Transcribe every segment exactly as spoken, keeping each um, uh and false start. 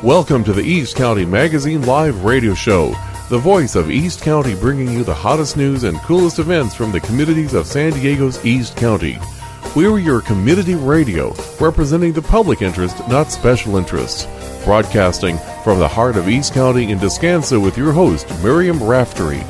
Welcome to the East County Magazine Live Radio Show, the voice of East County, bringing you the hottest news and coolest events from the communities of San Diego's East County. We're your community radio, representing the public interest, not special interests. Broadcasting from the heart of East County in Descanso with your host, Miriam Raftery.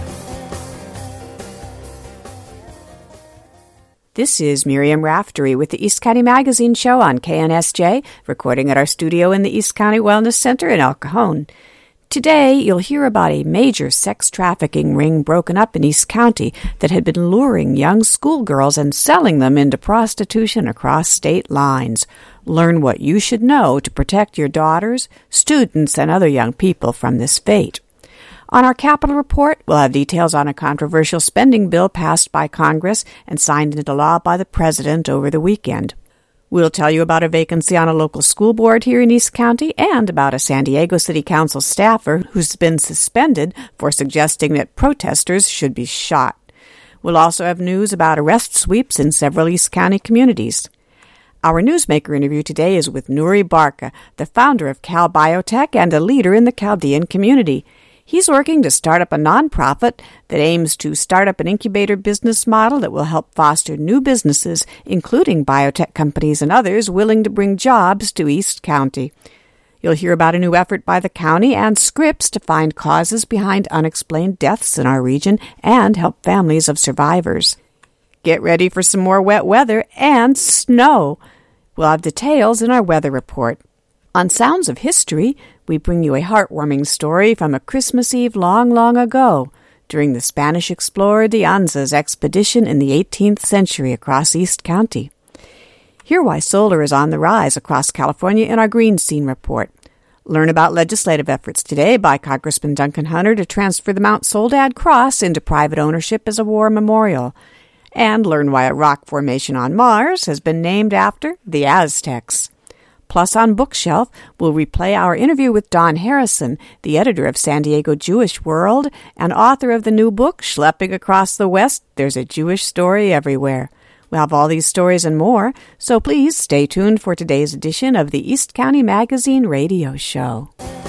This is Miriam Raftery with the East County Magazine Show on K N S J, recording at our studio in the East County Wellness Center in El Cajon. Today, you'll hear about a major sex trafficking ring broken up in East County that had been luring young schoolgirls and selling them into prostitution across state lines. Learn what you should know to protect your daughters, students, and other young people from this fate. On our Capitol Report, we'll have details on a controversial spending bill passed by Congress and signed into law by the President over the weekend. We'll tell you about a vacancy on a local school board here in East County and about a San Diego City Council staffer who's been suspended for suggesting that protesters should be shot. We'll also have news about arrest sweeps in several East County communities. Our newsmaker interview today is with Nuri Barka, the founder of Cal Biotech and a leader in the Chaldean community. He's working to start up a nonprofit that aims to start up an incubator business model that will help foster new businesses, including biotech companies and others willing to bring jobs to East County. You'll hear about a new effort by the county and Scripps to find causes behind unexplained deaths in our region and help families of survivors. Get ready for some more wet weather and snow. We'll have details in our weather report. On Sounds of History, we bring you a heartwarming story from a Christmas Eve long, long ago, during the Spanish explorer de Anza's expedition in the eighteenth century across East County. Hear why solar is on the rise across California in our Green Scene Report. Learn about legislative efforts today by Congressman Duncan Hunter to transfer the Mount Soledad Cross into private ownership as a war memorial. And learn why a rock formation on Mars has been named after the Aztecs. Plus, on Bookshelf, we'll replay our interview with Don Harrison, the editor of San Diego Jewish World and author of the new book, Schlepping Across the West, There's a Jewish Story Everywhere. We'll have all these stories and more, so please stay tuned for today's edition of the East County Magazine Radio Show.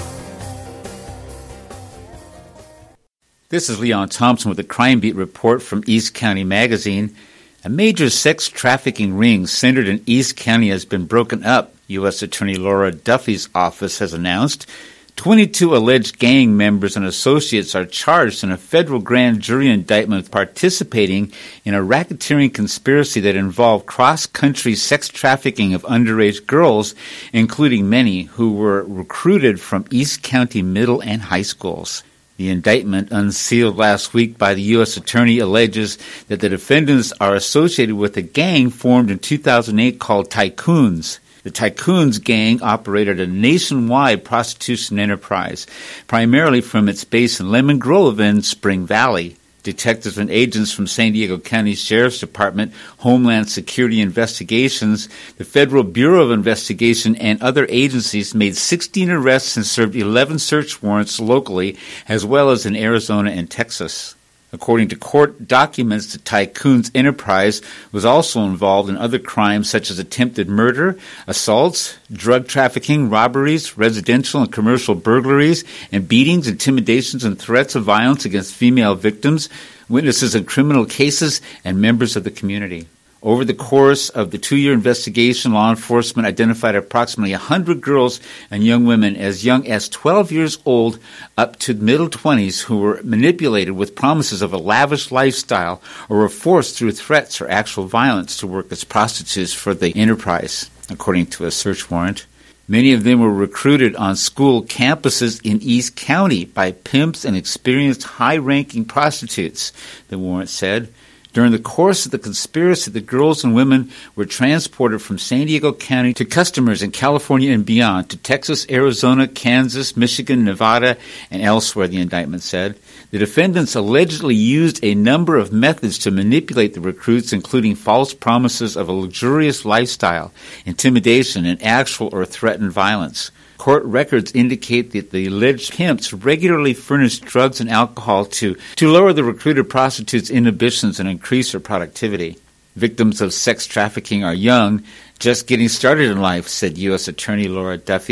This is Leon Thompson with the Crime Beat report from East County Magazine. A major sex trafficking ring centered in East County has been broken up, U S Attorney Laura Duffy's office has announced. twenty-two alleged gang members and associates are charged in a federal grand jury indictment with participating in a racketeering conspiracy that involved cross-country sex trafficking of underage girls, including many who were recruited from East County middle and high schools. The indictment, unsealed last week by the U S Attorney, alleges that the defendants are associated with a gang formed in two thousand eight called Tycoons. The Tycoons gang operated a nationwide prostitution enterprise, primarily from its base in Lemon Grove and Spring Valley. Detectives and agents from San Diego County Sheriff's Department, Homeland Security Investigations, the Federal Bureau of Investigation, and other agencies made sixteen arrests and served eleven search warrants locally, as well as in Arizona and Texas. According to court documents, the Tycoons enterprise was also involved in other crimes such as attempted murder, assaults, drug trafficking, robberies, residential and commercial burglaries, and beatings, intimidations, and threats of violence against female victims, witnesses in criminal cases, and members of the community. Over the course of the two-year investigation, law enforcement identified approximately one hundred girls and young women as young as twelve years old up to middle twenties who were manipulated with promises of a lavish lifestyle or were forced through threats or actual violence to work as prostitutes for the enterprise, according to a search warrant. Many of them were recruited on school campuses in East County by pimps and experienced high-ranking prostitutes, the warrant said. During the course of the conspiracy, the girls and women were transported from San Diego County to customers in California and beyond, to Texas, Arizona, Kansas, Michigan, Nevada, and elsewhere, the indictment said. The defendants allegedly used a number of methods to manipulate the recruits, including false promises of a luxurious lifestyle, intimidation, and actual or threatened violence. Court records indicate that the alleged pimps regularly furnished drugs and alcohol to, to lower the recruited prostitutes' inhibitions and increase their productivity. Victims of sex trafficking are young, just getting started in life, said U S Attorney Laura Duffy.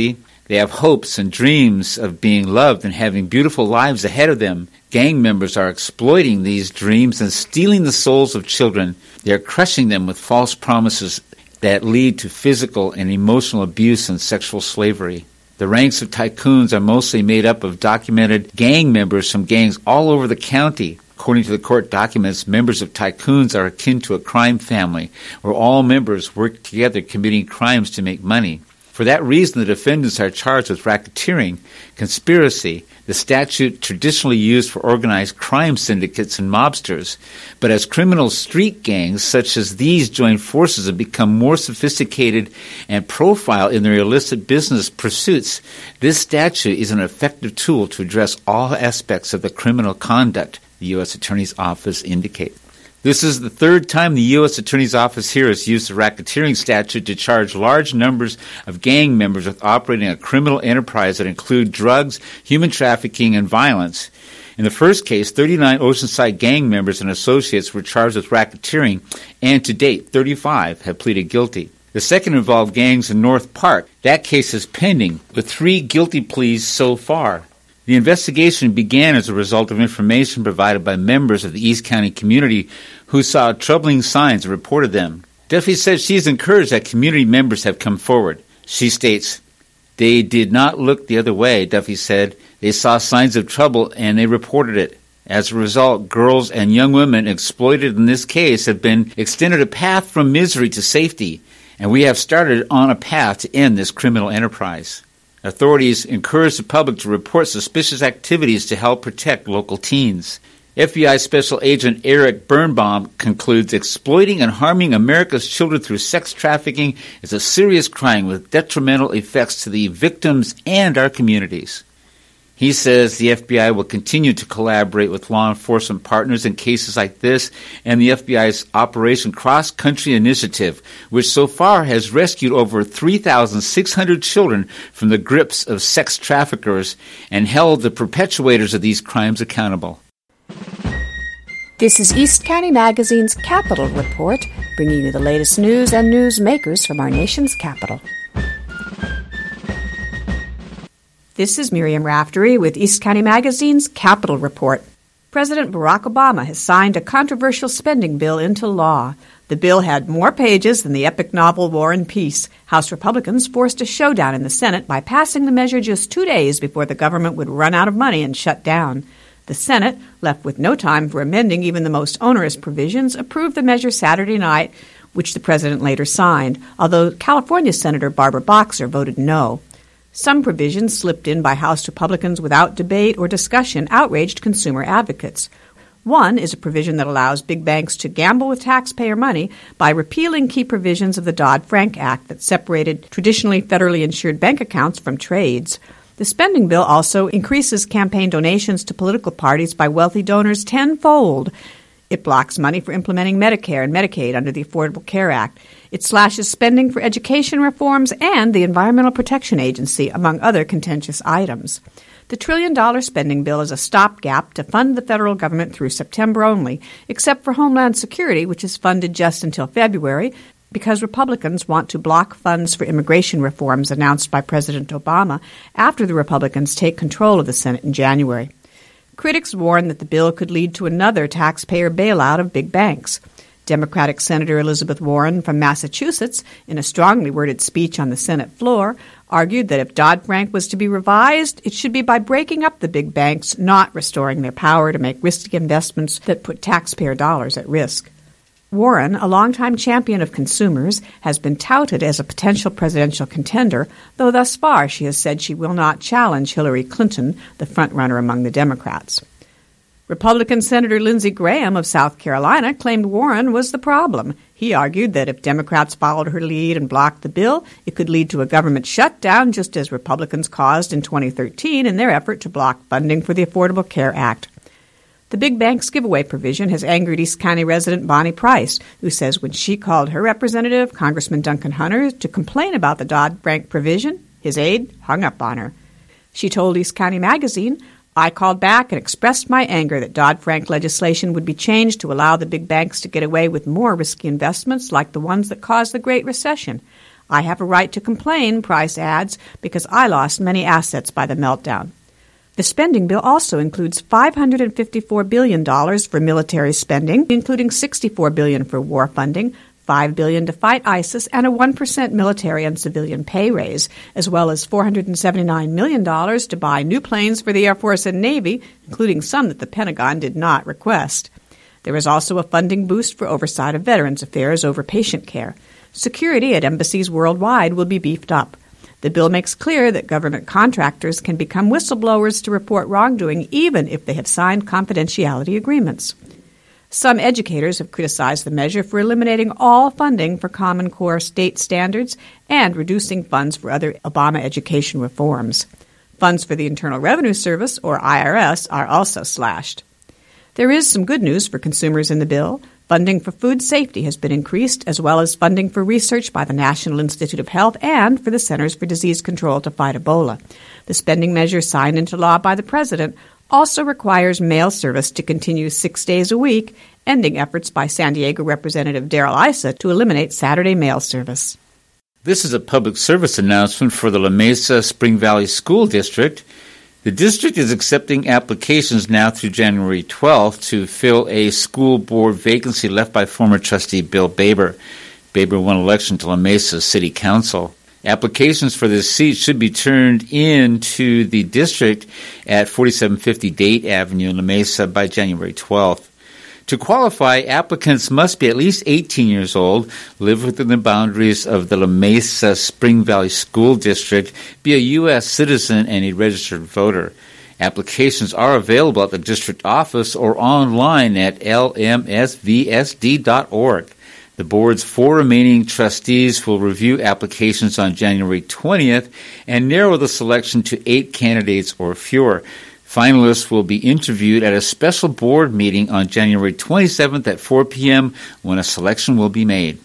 They have hopes and dreams of being loved and having beautiful lives ahead of them. Gang members are exploiting these dreams and stealing the souls of children. They are crushing them with false promises that lead to physical and emotional abuse and sexual slavery. The ranks of tycoons are mostly made up of documented gang members from gangs all over the county. According to the court documents, members of tycoons are akin to a crime family, where all members work together committing crimes to make money. For that reason, the defendants are charged with racketeering, conspiracy, the statute traditionally used for organized crime syndicates and mobsters. But as criminal street gangs such as these join forces and become more sophisticated and profile in their illicit business pursuits, this statute is an effective tool to address all aspects of the criminal conduct, the U S Attorney's Office indicates. This is the third time the U S Attorney's Office here has used the racketeering statute to charge large numbers of gang members with operating a criminal enterprise that include drugs, human trafficking, and violence. In the first case, thirty-nine Oceanside gang members and associates were charged with racketeering, and to date, thirty-five have pleaded guilty. The second involved gangs in North Park. That case is pending, with three guilty pleas so far. The investigation began as a result of information provided by members of the East County community who saw troubling signs and reported them. Duffy said she's encouraged that community members have come forward. She states, "They did not look the other way," Duffy said. "They saw signs of trouble and they reported it. As a result, girls and young women exploited in this case have been extended a path from misery to safety, and we have started on a path to end this criminal enterprise." Authorities encourage the public to report suspicious activities to help protect local teens. F B I Special Agent Eric Birnbaum concludes exploiting and harming America's children through sex trafficking is a serious crime with detrimental effects to the victims and our communities. He says the F B I will continue to collaborate with law enforcement partners in cases like this and the F B I's Operation Cross Country Initiative, which so far has rescued over three thousand six hundred children from the grips of sex traffickers and held the perpetuators of these crimes accountable. This is East County Magazine's Capital Report, bringing you the latest news and newsmakers from our nation's capital. This is Miriam Raftery with East County Magazine's Capital Report. President Barack Obama has signed a controversial spending bill into law. The bill had more pages than the epic novel War and Peace. House Republicans forced a showdown in the Senate by passing the measure just two days before the government would run out of money and shut down. The Senate, left with no time for amending even the most onerous provisions, approved the measure Saturday night, which the president later signed, although California Senator Barbara Boxer voted no. Some provisions slipped in by House Republicans without debate or discussion outraged consumer advocates. One is a provision that allows big banks to gamble with taxpayer money by repealing key provisions of the Dodd-Frank Act that separated traditionally federally insured bank accounts from trades. The spending bill also increases campaign donations to political parties by wealthy donors tenfold. It blocks money for implementing Medicare and Medicaid under the Affordable Care Act. It slashes spending for education reforms and the Environmental Protection Agency, among other contentious items. The trillion-dollar spending bill is a stopgap to fund the federal government through September only, except for Homeland Security, which is funded just until February, because Republicans want to block funds for immigration reforms announced by President Obama after the Republicans take control of the Senate in January. Critics warn that the bill could lead to another taxpayer bailout of big banks. Democratic Senator Elizabeth Warren from Massachusetts, in a strongly worded speech on the Senate floor, argued that if Dodd-Frank was to be revised, it should be by breaking up the big banks, not restoring their power to make risky investments that put taxpayer dollars at risk. Warren, a longtime champion of consumers, has been touted as a potential presidential contender, though thus far she has said she will not challenge Hillary Clinton, the frontrunner among the Democrats. Republican Senator Lindsey Graham of South Carolina claimed Warren was the problem. He argued that if Democrats followed her lead and blocked the bill, it could lead to a government shutdown, just as Republicans caused in twenty thirteen in their effort to block funding for the Affordable Care Act. The big bank's giveaway provision has angered East County resident Bonnie Price, who says when she called her representative, Congressman Duncan Hunter, to complain about the Dodd-Frank provision, his aide hung up on her. She told East County Magazine, "I called back and expressed my anger that Dodd-Frank legislation would be changed to allow the big banks to get away with more risky investments like the ones that caused the Great Recession. I have a right to complain, Price adds, because I lost many assets by the meltdown. The spending bill also includes five hundred fifty-four billion dollars for military spending, including sixty-four billion dollars for war funding, five billion dollars to fight ISIS, and a one percent military and civilian pay raise, as well as four hundred seventy-nine million dollars to buy new planes for the Air Force and Navy, including some that the Pentagon did not request. There is also a funding boost for oversight of Veterans Affairs over patient care. Security at embassies worldwide will be beefed up. The bill makes clear that government contractors can become whistleblowers to report wrongdoing even if they have signed confidentiality agreements. Some educators have criticized the measure for eliminating all funding for Common Core state standards and reducing funds for other Obama education reforms. Funds for the Internal Revenue Service, or I R S, are also slashed. There is some good news for consumers in the bill. Funding for food safety has been increased, as well as funding for research by the National Institute of Health and for the Centers for Disease Control to fight Ebola. The spending measure signed into law by the President also requires mail service to continue six days a week, ending efforts by San Diego Representative Darrell Issa to eliminate Saturday mail service. This is a public service announcement for the La Mesa Spring Valley School District. The district is accepting applications now through January twelfth to fill a school board vacancy left by former trustee Bill Baber. Baber won election to La Mesa City Council. Applications for this seat should be turned in to the district at forty-seven fifty Date Avenue in La Mesa by January twelfth. To qualify, applicants must be at least eighteen years old, live within the boundaries of the La Mesa Spring Valley School District, be a U S citizen, and a registered voter. Applications are available at the district office or online at L M S V S D dot org. The board's four remaining trustees will review applications on January twentieth and narrow the selection to eight candidates or fewer. Finalists will be interviewed at a special board meeting on January twenty-seventh at four p.m. when a selection will be made.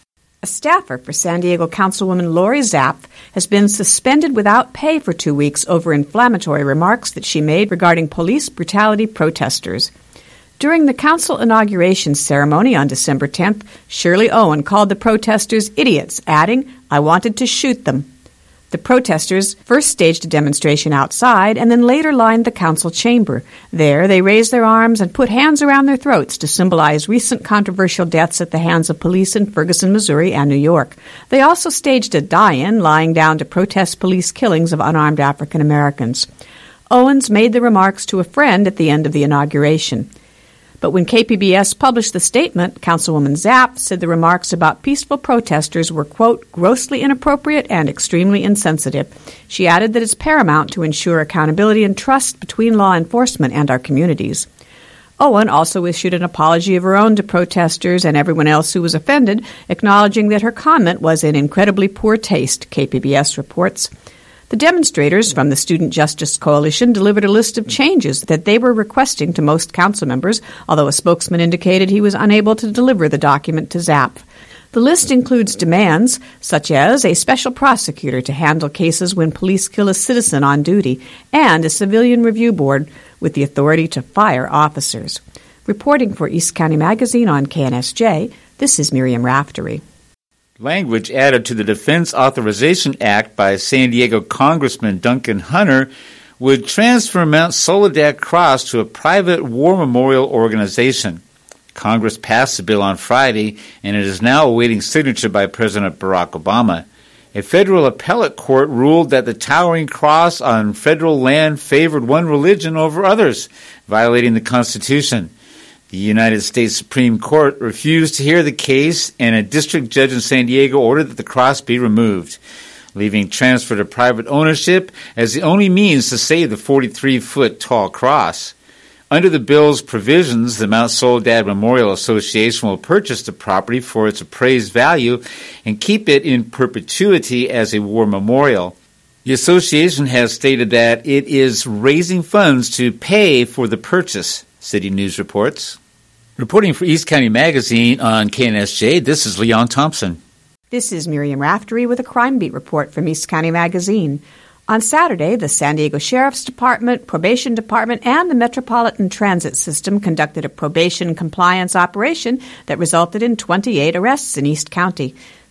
A staffer for San Diego Councilwoman Lori Zapf has been suspended without pay for two weeks over inflammatory remarks that she made regarding police brutality protesters. During the council inauguration ceremony on December tenth, Shirley Owen called the protesters idiots, adding, "I wanted to shoot them." The protesters first staged a demonstration outside and then later lined the council chamber. There, they raised their arms and put hands around their throats to symbolize recent controversial deaths at the hands of police in Ferguson, Missouri, and New York. They also staged a die-in, lying down to protest police killings of unarmed African Americans. Owens made the remarks to a friend at the end of the inauguration. But when K P B S published the statement, Councilwoman Zapf said the remarks about peaceful protesters were, quote, grossly inappropriate and extremely insensitive. She added that it's paramount to ensure accountability and trust between law enforcement and our communities. Owen also issued an apology of her own to protesters and everyone else who was offended, acknowledging that her comment was in incredibly poor taste, K P B S reports. The demonstrators from the Student Justice Coalition delivered a list of changes that they were requesting to most council members, although a spokesman indicated he was unable to deliver the document to Zapf. The list includes demands such as a special prosecutor to handle cases when police kill a citizen on duty and a civilian review board with the authority to fire officers. Reporting for East County Magazine on K N S J, this is Miriam Raftery. Language added to the Defense Authorization Act by San Diego Congressman Duncan Hunter would transfer Mount Soledad Cross to a private war memorial organization. Congress passed the bill on Friday, and it is now awaiting signature by President Barack Obama. A federal appellate court ruled that the towering cross on federal land favored one religion over others, violating the Constitution. The United States Supreme Court refused to hear the case, and a district judge in San Diego ordered that the cross be removed, leaving transfer to private ownership as the only means to save the forty-three foot tall cross. Under the bill's provisions, the Mount Soledad Memorial Association will purchase the property for its appraised value and keep it in perpetuity as a war memorial. The association has stated that it is raising funds to pay for the purchase, City News reports. Reporting for East County Magazine on K N S J, this is Leon Thompson. This is Miriam Raftery with a Crime Beat report from East County Magazine. On Saturday, the San Diego Sheriff's Department, Probation Department, and the Metropolitan Transit System conducted a probation compliance operation that resulted in twenty-eight arrests in East County.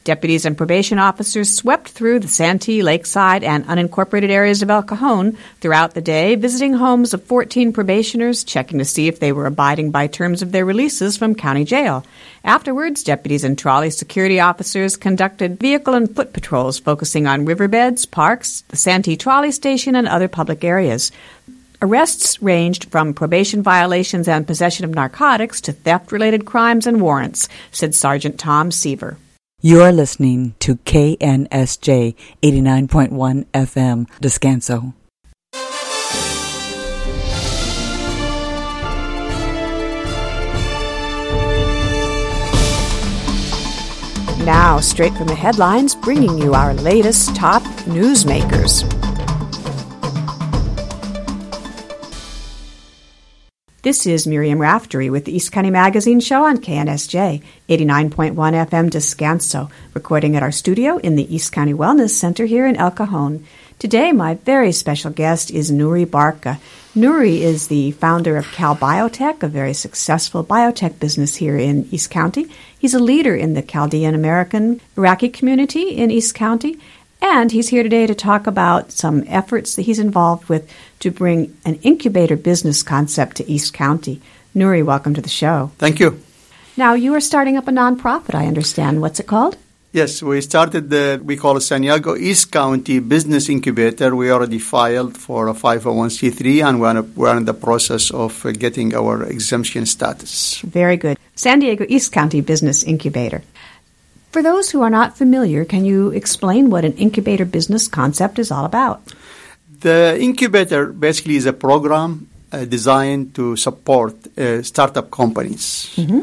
Deputies and probation officers swept through the Santee, Lakeside, and unincorporated areas of El Cajon throughout the day, visiting homes of fourteen probationers, checking to see if they were abiding by terms of their releases from county jail. Afterwards, deputies and trolley security officers conducted vehicle and foot patrols focusing on riverbeds, parks, the Santee trolley station, and other public areas. Arrests ranged from probation violations and possession of narcotics to theft-related crimes and warrants, said Sergeant Tom Seaver. You're listening to K N S J eighty-nine point one F M, Descanso. Now, straight from the headlines, bringing you our latest top newsmakers. This is Miriam Raftery with the East County Magazine Show on K N S J, eighty-nine point one F M Descanso, recording at our studio in the East County Wellness Center here in El Cajon. Today, my very special guest is Nouri Barka. Nouri is the founder of Cal Biotech, a very successful biotech business here in East County. He's a leader in the Chaldean American Iraqi community in East County, and he's here today to talk about some efforts that he's involved with to bring an incubator business concept to East County. Nouri, welcome to the show. Thank you. Now, you are starting up a nonprofit, I understand. What's it called? Yes, we started the, we call it San Diego East County Business Incubator. We already filed for a five oh one c three, and we're, we're in the process of getting our exemption status. Very good. San Diego East County Business Incubator. For those who are not familiar, can you explain what an incubator business concept is all about? The incubator basically is a program uh, designed to support uh, startup companies. Mm-hmm.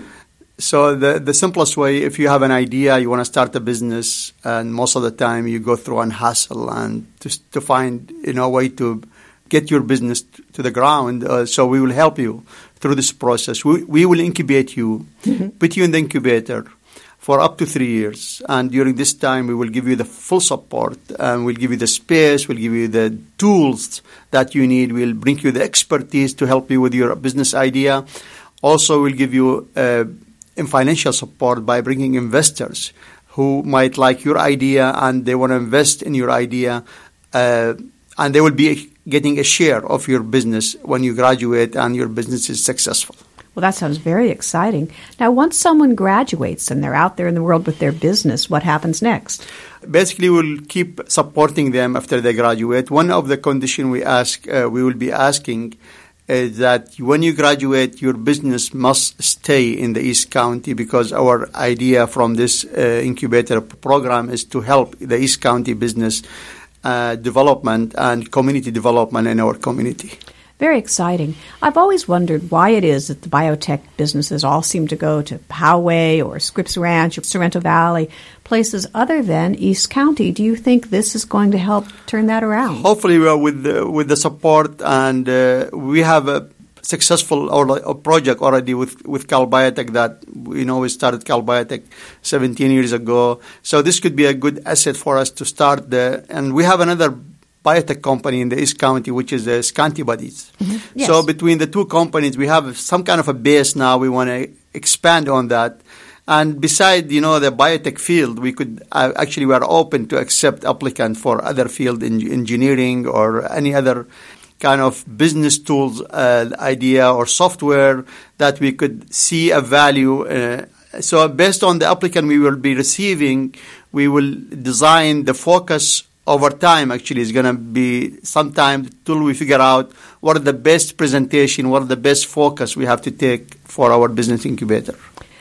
So the, the simplest way, if you have an idea, you want to start a business, and most of the time you go through an hassle and to, to find, you know, a way to get your business t- to the ground. Uh, so we will help you through this process. We, we will incubate you, mm-hmm. put you in the incubator for up to three years. And during this time, we will give you the full support. And we'll give you the space. We'll give you the tools that you need. We'll bring you the expertise to help you with your business idea. Also, we'll give you uh, financial support by bringing investors who might like your idea and they want to invest in your idea. Uh, and they will be getting a share of your business when you graduate and your business is successful. Well, that sounds very exciting. Now, once someone graduates and they're out there in the world with their business, what happens next? Basically, we'll keep supporting them after they graduate. One of the conditions we ask, uh, we will be asking is that when you graduate, your business must stay in the East County, because our idea from this uh, incubator program is to help the East County business uh, development and community development in our community. Very exciting. I've always wondered why it is that the biotech businesses all seem to go to Poway or Scripps Ranch or Sorrento Valley, places other than East County. Do you think this is going to help turn that around? Hopefully, uh, with the, with the support, and uh, we have a successful or a project already with, with Cal Biotech that, you know, we started Cal Biotech seventeen years ago. So this could be a good asset for us to start the, and we have another biotech company in the East County, which is uh, Scantibodies. Mm-hmm. Yes. So between the two companies, we have some kind of a base now. We want to expand on that. And beside, you know, the biotech field, we could uh, actually we are open to accept applicants for other field in engineering or any other kind of business tools uh, idea or software that we could see a value. Uh, so based on the applicant we will be receiving, we will design the focus over time. Actually, is going to be sometime till we figure out what are the best presentation, what are the best focus we have to take for our business incubator.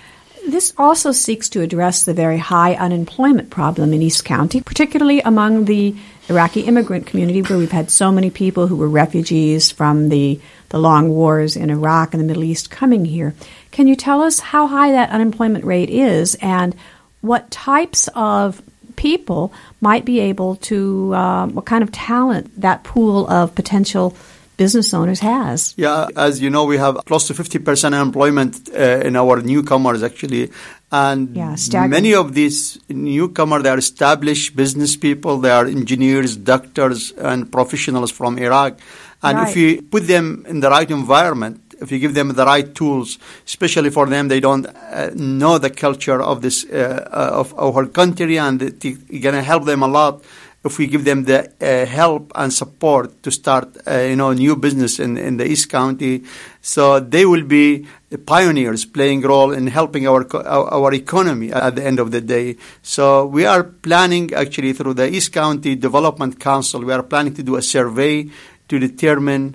This also seeks to address the very high unemployment problem in East County, particularly among the Iraqi immigrant community, where we've had so many people who were refugees from the, the long wars in Iraq and the Middle East coming here. Can you tell us how high that unemployment rate is and what types of people might be able to, uh, what kind of talent that pool of potential business owners has? Yeah, as you know, we have close to fifty percent unemployment uh, in our newcomers, actually. And yeah, many of these newcomers, they are established business people. They are engineers, doctors, and professionals from Iraq. And right. if you put them in the right environment, if you give them the right tools, especially for them, they don't uh, know the culture of this uh, of our country, and it's going to help them a lot if we give them the uh, help and support to start, uh, you know, new business in, in the East County. So they will be the pioneers playing a role in helping our, our our economy at the end of the day. So we are planning, actually, through the East County Development Council, we are planning to do a survey to determine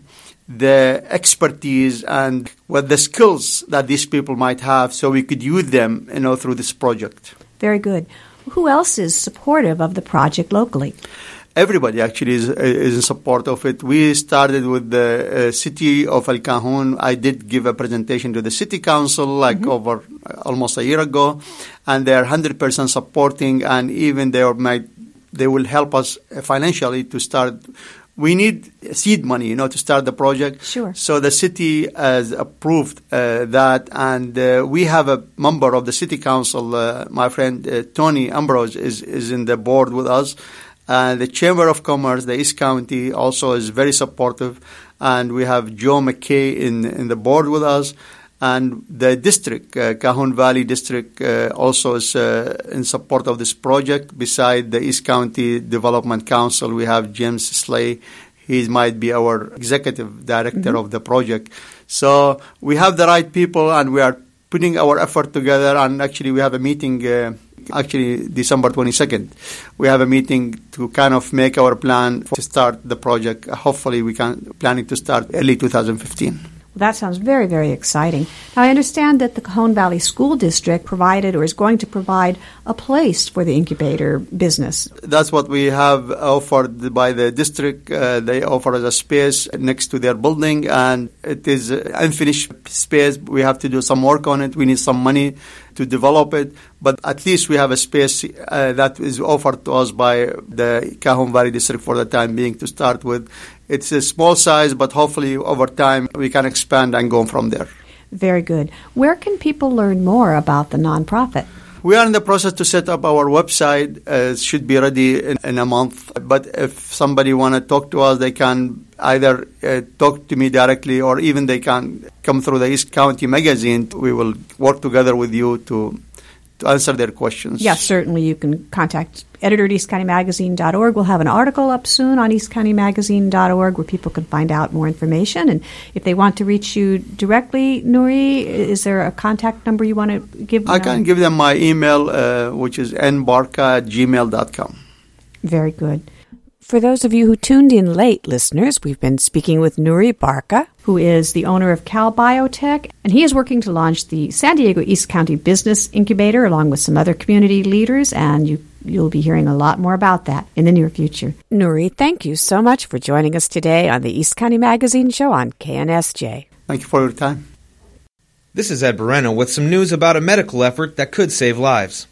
the expertise and what the skills that these people might have, so we could use them, you know, through this project. Very good. Who else is supportive of the project locally? Everybody actually is, is in support of it. We started with the uh, city of El Cajon. I did give a presentation to the city council like mm-hmm. over almost a year ago, and they're one hundred percent supporting, and even they are might they will help us financially to start. We need seed money, you know, to start the project. Sure. So the city has approved uh, that, and uh, we have a member of the city council, uh, my friend uh, Tony Ambrose, is, is in the board with us. And the Chamber of Commerce, the East County, also is very supportive. And we have Joe McKay in, in the board with us. And the district, uh, Cajon Valley District, uh, also is uh, in support of this project. Beside the East County Development Council, we have James Slay. He might be our executive director mm-hmm. of the project. So we have the right people, and we are putting our effort together. And actually, we have a meeting, uh, actually December twenty-second. We have a meeting to kind of make our plan to start the project. Hopefully, we can planning to start early two thousand fifteen. That sounds very, very exciting. Now, I understand that the Cajon Valley School District provided or is going to provide a place for the incubator business. That's what we have offered by the district. Uh, they offer us a space next to their building, and it is unfinished space. We have to do some work on it. We need some money to develop it, but at least we have a space uh, that is offered to us by the Cajon Valley District for the time being to start with. It's a small size, but hopefully over time we can expand and go from there. Very good. Where can people learn more about the nonprofit? We are in the process to set up our website. Uh, it should be ready in, in a month. But if somebody want to talk to us, they can either uh, talk to me directly, or even they can come through the East County Magazine. We will work together with you to to answer their questions. Yes, certainly. You can contact editor at east county magazine dot org. We'll have an article up soon on east county magazine dot org where people can find out more information. And if they want to reach you directly, Nuri, is there a contact number you want to give them? I can give them my email, uh, which is n barca at gmail dot com. Very good. For those of you who tuned in late, listeners, we've been speaking with Nuri Barka, who is the owner of Cal Biotech, and he is working to launch the San Diego East County Business Incubator along with some other community leaders, and you, you'll be hearing a lot more about that in the near future. Nuri, thank you so much for joining us today on the East County Magazine Show on K N S J. Thank you for your time. This is Ed Moreno with some news about a medical effort that could save lives.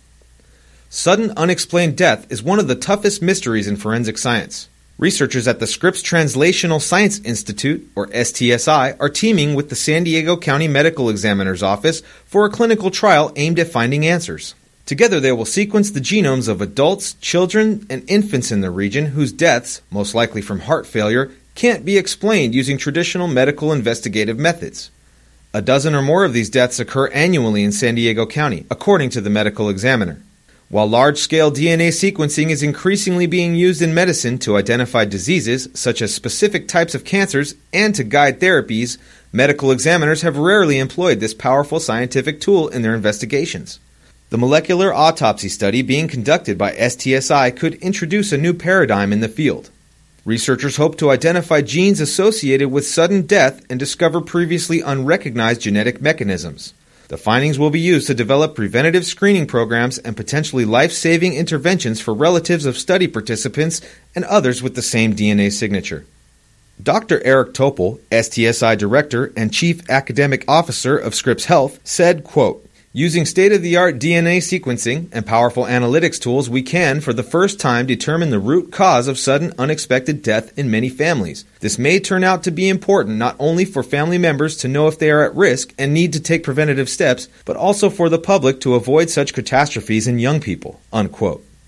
Sudden unexplained death is one of the toughest mysteries in forensic science. Researchers at the Scripps Translational Science Institute, or S T S I, are teaming with the San Diego County Medical Examiner's Office for a clinical trial aimed at finding answers. Together they will sequence the genomes of adults, children, and infants in the region whose deaths, most likely from heart failure, can't be explained using traditional medical investigative methods. A dozen or more of these deaths occur annually in San Diego County, according to the Medical Examiner. While large-scale D N A sequencing is increasingly being used in medicine to identify diseases, such as specific types of cancers, and to guide therapies, medical examiners have rarely employed this powerful scientific tool in their investigations. The molecular autopsy study being conducted by S T S I could introduce a new paradigm in the field. Researchers hope to identify genes associated with sudden death and discover previously unrecognized genetic mechanisms. The findings will be used to develop preventative screening programs and potentially life-saving interventions for relatives of study participants and others with the same D N A signature. Doctor Eric Topol, S T S I Director and Chief Academic Officer of Scripps Health, said, quote, "Using state-of-the-art D N A sequencing and powerful analytics tools, we can, for the first time, determine the root cause of sudden unexpected death in many families. This may turn out to be important not only for family members to know if they are at risk and need to take preventative steps, but also for the public to avoid such catastrophes in young people." Unquote.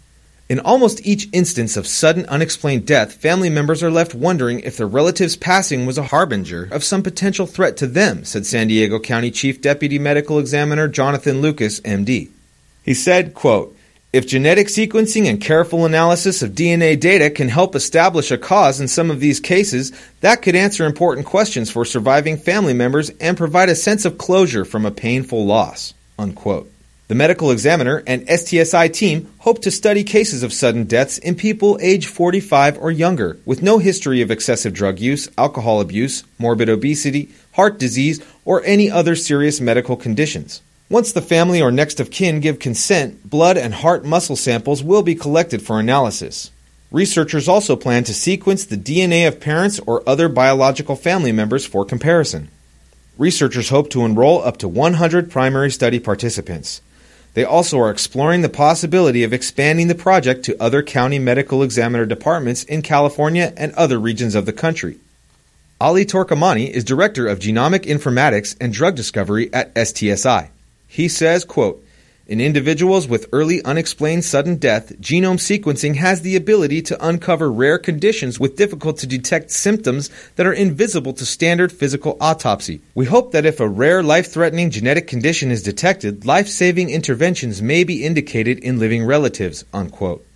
In almost each instance of sudden unexplained death, family members are left wondering if their relative's passing was a harbinger of some potential threat to them, said San Diego County Chief Deputy Medical Examiner Jonathan Lucas, M D. He said, quote, "If genetic sequencing and careful analysis of D N A data can help establish a cause in some of these cases, that could answer important questions for surviving family members and provide a sense of closure from a painful loss," unquote. The medical examiner and S T S I team hope to study cases of sudden deaths in people age forty-five or younger with no history of excessive drug use, alcohol abuse, morbid obesity, heart disease, or any other serious medical conditions. Once the family or next of kin give consent, blood and heart muscle samples will be collected for analysis. Researchers also plan to sequence the D N A of parents or other biological family members for comparison. Researchers hope to enroll up to one hundred primary study participants. They also are exploring the possibility of expanding the project to other county medical examiner departments in California and other regions of the country. Ali Torkamani is Director of Genomic Informatics and Drug Discovery at S T S I. He says, quote, "In individuals with early unexplained sudden death, genome sequencing has the ability to uncover rare conditions with difficult-to-detect symptoms that are invisible to standard physical autopsy. We hope that if a rare life-threatening genetic condition is detected, life-saving interventions may be indicated in living relatives," unquote.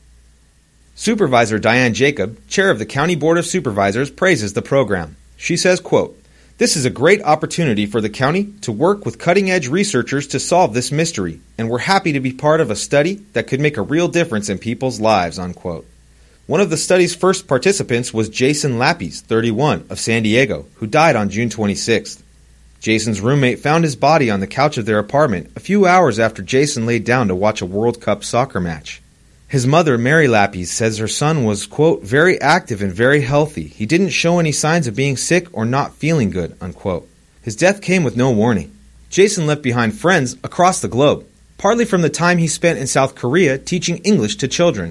Supervisor Diane Jacob, chair of the County Board of Supervisors, praises the program. She says, quote, "This is a great opportunity for the county to work with cutting-edge researchers to solve this mystery, and we're happy to be part of a study that could make a real difference in people's lives," unquote. One of the study's first participants was Jason Lappies, thirty-one, of San Diego, who died on June twenty-sixth. Jason's roommate found his body on the couch of their apartment a few hours after Jason laid down to watch a World Cup soccer match. His mother, Mary Lappies, says her son was, quote, "very active and very healthy. He didn't show any signs of being sick or not feeling good," unquote. His death came with no warning. Jason left behind friends across the globe, partly from the time he spent in South Korea teaching English to children.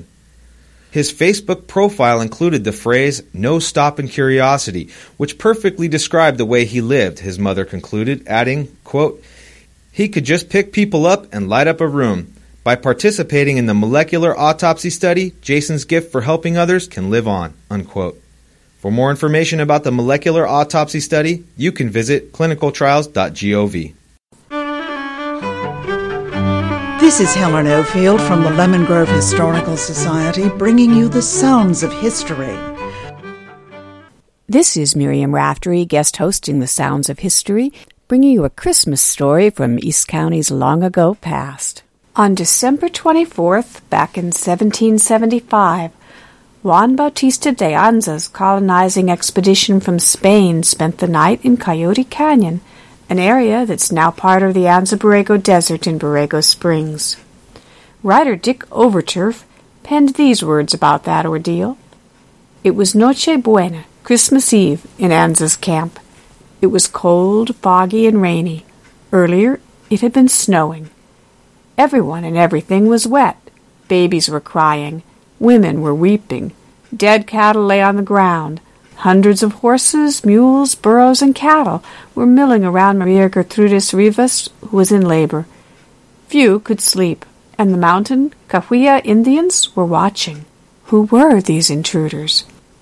His Facebook profile included the phrase, "no stoppin' curiosity," which perfectly described the way he lived, his mother concluded, adding, quote, "He could just pick people up and light up a room. By participating in the molecular autopsy study, Jason's gift for helping others can live on," unquote. For more information about the molecular autopsy study, you can visit clinical trials dot gov. This is Helen Ofield from the Lemon Grove Historical Society, bringing you the sounds of history. This is Miriam Raftery, guest hosting the Sounds of History, bringing you a Christmas story from East County's long ago past. On December twenty-fourth, back in seventeen seventy-five, Juan Bautista de Anza's colonizing expedition from Spain spent the night in Coyote Canyon, an area that's now part of the Anza-Borrego Desert in Borrego Springs. Writer Dick Overturf penned these words about that ordeal. "It was Noche Buena, Christmas Eve, in Anza's camp. It was cold, foggy, and rainy. Earlier, it had been snowing. Everyone and everything was wet. Babies were crying. Women were weeping. Dead cattle lay on the ground. Hundreds of horses, mules, burros, and cattle were milling around Maria Gertrudis Rivas, who was in labor. Few could sleep, and the mountain Cahuilla Indians were watching. Who were these intruders?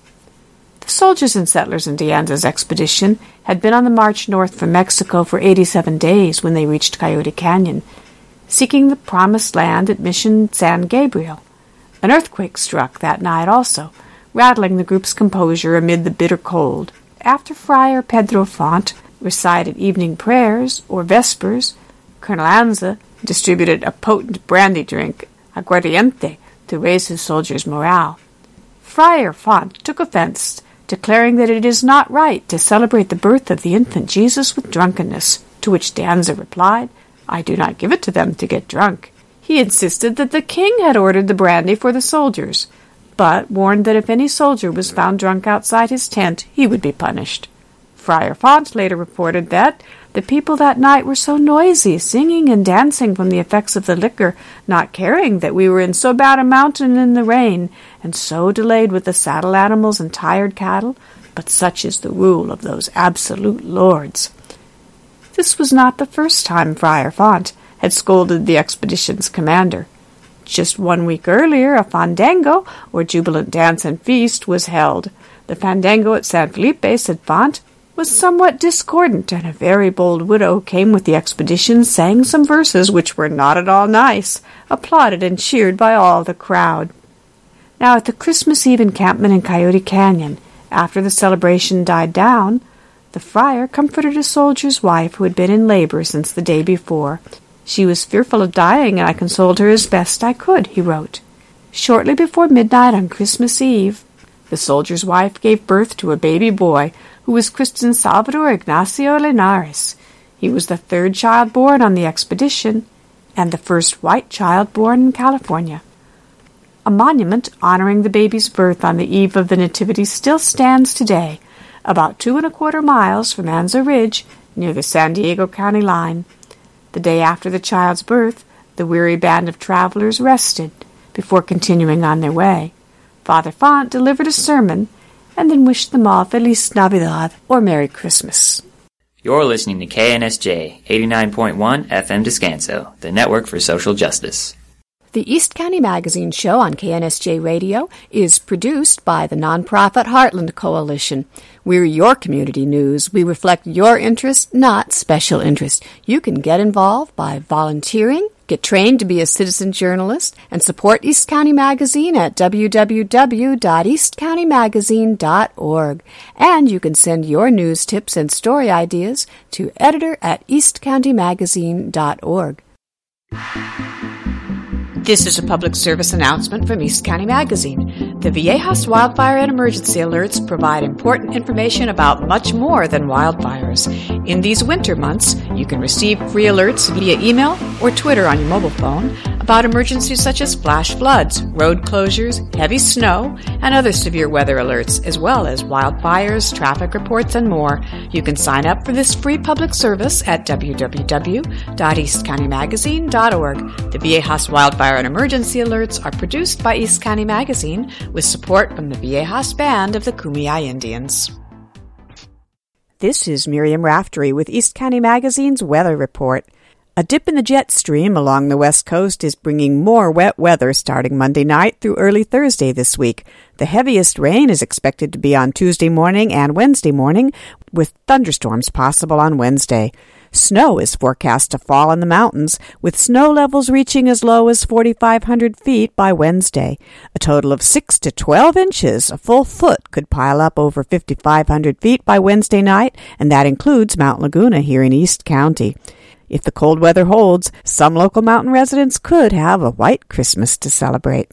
The soldiers and settlers in De Anza's expedition had been on the march north from Mexico for eighty-seven days when they reached Coyote Canyon, seeking the promised land at Mission San Gabriel. An earthquake struck that night also, rattling the group's composure amid the bitter cold. After Friar Pedro Font recited evening prayers, or vespers, Colonel Anza distributed a potent brandy drink, aguardiente, to raise his soldiers' morale. Friar Font took offense, declaring that it is not right to celebrate the birth of the infant Jesus with drunkenness, to which De Anza replied, "I do not give it to them to get drunk." He insisted that the king had ordered the brandy for the soldiers, but warned that if any soldier was found drunk outside his tent, he would be punished. Friar Font later reported that the people that night were so noisy, singing and dancing from the effects of the liquor, not caring that we were in so bad a mountain in the rain, and so delayed with the saddle animals and tired cattle, but such is the rule of those absolute lords. This was not the first time Friar Font had scolded the expedition's commander. Just one week earlier, a fandango, or jubilant dance and feast, was held. The fandango at San Felipe, said Font, was somewhat discordant, and a very bold widow came with the expedition, sang some verses which were not at all nice, applauded and cheered by all the crowd. Now at the Christmas Eve encampment in Coyote Canyon, after the celebration died down, the friar comforted a soldier's wife who had been in labor since the day before. She was fearful of dying, and I consoled her as best I could, he wrote. Shortly before midnight on Christmas Eve, the soldier's wife gave birth to a baby boy who was christened Salvador Ignacio Linares. He was the third child born on the expedition and the first white child born in California. A monument honoring the baby's birth on the eve of the Nativity still stands today, about two and a quarter miles from Anza Ridge, near the San Diego County line. The day after the child's birth, the weary band of travelers rested before continuing on their way. Father Font delivered a sermon and then wished them all Feliz Navidad or Merry Christmas. You're listening to K N S J eighty-nine point one F M Descanso, the network for social justice. The East County Magazine show on K N S J Radio is produced by the nonprofit Heartland Coalition. We're your community news. We reflect your interest, not special interest. You can get involved by volunteering, get trained to be a citizen journalist, and support East County Magazine at w w w dot east county magazine dot org. And you can send your news tips and story ideas to editor at east county magazine dot org. This is a public service announcement from East County Magazine. The Viejas Wildfire and Emergency Alerts provide important information about much more than wildfires. In these winter months, you can receive free alerts via email or Twitter on your mobile phone about emergencies such as flash floods, road closures, heavy snow, and other severe weather alerts, as well as wildfires, traffic reports, and more. You can sign up for this free public service at w w w dot east county magazine dot org. The Viejas Wildfire and Emergency Alerts are produced by East County Magazine with support from the Viejas Band of the Kumeyaay Indians. This is Miriam Raftery with East County Magazine's Weather Report. A dip in the jet stream along the west coast is bringing more wet weather starting Monday night through early Thursday this week. The heaviest rain is expected to be on Tuesday morning and Wednesday morning, with thunderstorms possible on Wednesday. Snow is forecast to fall in the mountains, with snow levels reaching as low as forty-five hundred feet by Wednesday. A total of six to twelve inches, a full foot, could pile up over fifty-five hundred feet by Wednesday night, and that includes Mount Laguna here in East County. If the cold weather holds, some local mountain residents could have a white Christmas to celebrate.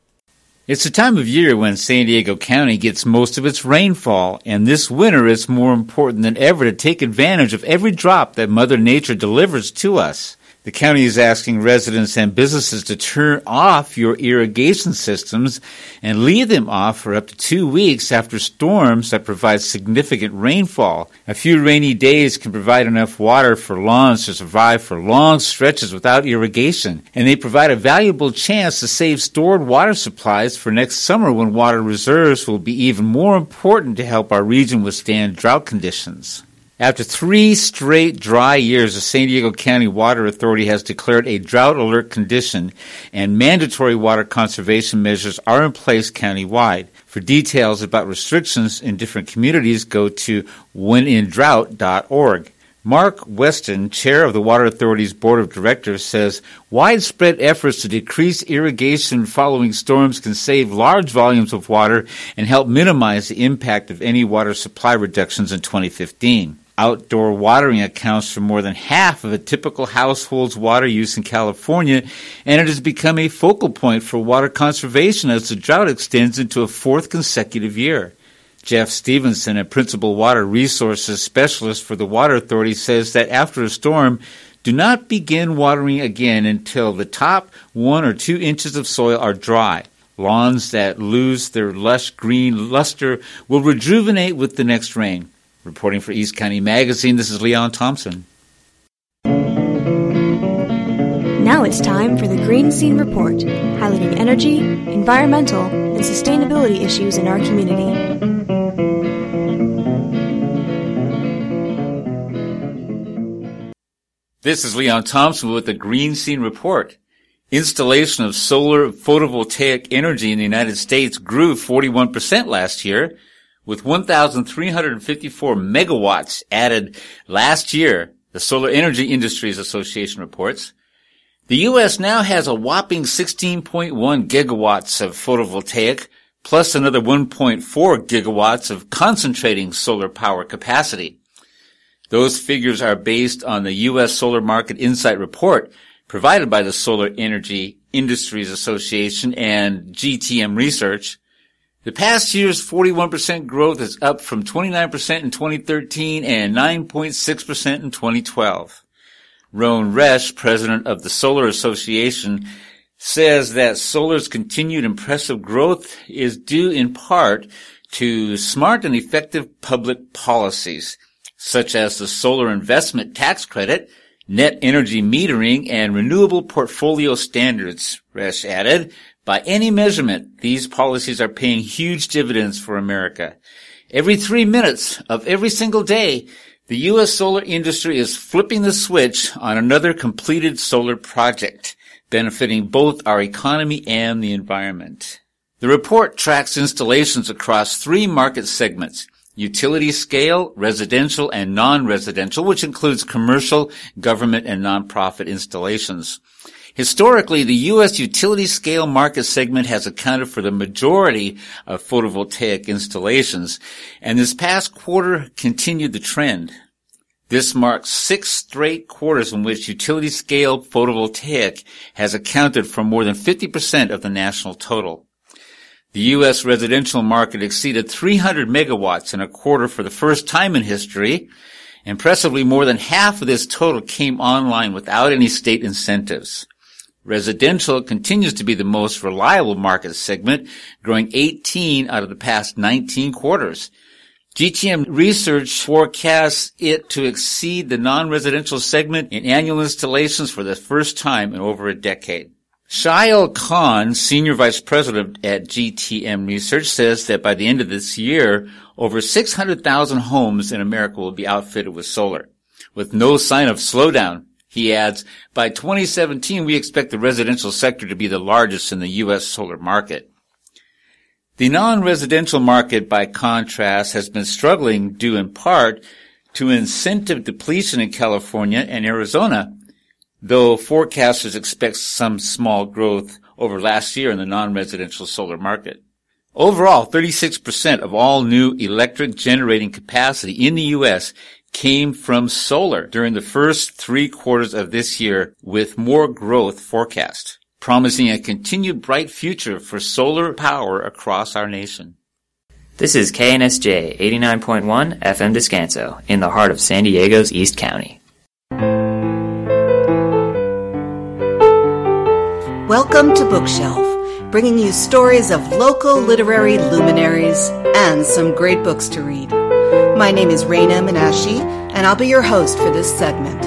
It's the time of year when San Diego County gets most of its rainfall, and this winter it's more important than ever to take advantage of every drop that Mother Nature delivers to us. The county is asking residents and businesses to turn off your irrigation systems and leave them off for up to two weeks after storms that provide significant rainfall. A few rainy days can provide enough water for lawns to survive for long stretches without irrigation, and they provide a valuable chance to save stored water supplies for next summer when water reserves will be even more important to help our region withstand drought conditions. After three straight dry years, the San Diego County Water Authority has declared a drought alert condition, and mandatory water conservation measures are in place countywide. For details about restrictions in different communities, go to when in drought dot org. Mark Weston, chair of the Water Authority's Board of Directors, says widespread efforts to decrease irrigation following storms can save large volumes of water and help minimize the impact of any water supply reductions in twenty fifteen. Outdoor watering accounts for more than half of a typical household's water use in California, and it has become a focal point for water conservation as the drought extends into a fourth consecutive year. Jeff Stevenson, a principal water resources specialist for the Water Authority, says that after a storm, do not begin watering again until the top one or two inches of soil are dry. Lawns that lose their lush green luster will rejuvenate with the next rain. Reporting for East County Magazine, this is Leon Thompson. Now it's time for the Green Scene Report, highlighting energy, environmental, and sustainability issues in our community. This is Leon Thompson with the Green Scene Report. Installation of solar photovoltaic energy in the United States grew forty-one percent last year, with one thousand three hundred fifty-four megawatts added last year, the Solar Energy Industries Association reports. The U S now has a whopping sixteen point one gigawatts of photovoltaic, plus another one point four gigawatts of concentrating solar power capacity. Those figures are based on the U S Solar Market Insight Report provided by the Solar Energy Industries Association and G T M Research. The past year's forty-one percent growth is up from twenty-nine percent in twenty thirteen and nine point six percent in twenty twelve. Roan Resch, president of the Solar Association, says that solar's continued impressive growth is due in part to smart and effective public policies, such as the Solar Investment Tax Credit, net energy metering, and renewable portfolio standards, Resch added. By any measurement, these policies are paying huge dividends for America. Every three minutes of every single day, the U S solar industry is flipping the switch on another completed solar project, benefiting both our economy and the environment. The report tracks installations across three market segments: utility scale, residential, and non-residential, which includes commercial, government, and nonprofit installations. Historically, the U S utility scale market segment has accounted for the majority of photovoltaic installations, and this past quarter continued the trend. This marks six straight quarters in which utility scale photovoltaic has accounted for more than fifty percent of the national total. The U S residential market exceeded three hundred megawatts in a quarter for the first time in history. Impressively, more than half of this total came online without any state incentives. Residential continues to be the most reliable market segment, growing eighteen out of the past nineteen quarters. G T M Research forecasts it to exceed the non-residential segment in annual installations for the first time in over a decade. Shail Khan, Senior Vice President at G T M Research, says that by the end of this year, over six hundred thousand homes in America will be outfitted with solar, with no sign of slowdown. He adds, by twenty seventeen, we expect the residential sector to be the largest in the U S solar market. The non-residential market, by contrast, has been struggling due in part to incentive depletion in California and Arizona, though forecasters expect some small growth over last year in the non-residential solar market. Overall, thirty-six percent of all new electric generating capacity in the U S came from solar during the first three quarters of this year, with more growth forecast, promising a continued bright future for solar power across our nation. This is K N S J eighty-nine point one F M Descanso, in the heart of San Diego's East County. Welcome to Bookshelf, bringing you stories of local literary luminaries and some great books to read. My name is Raina Minashi, and I'll be your host for this segment.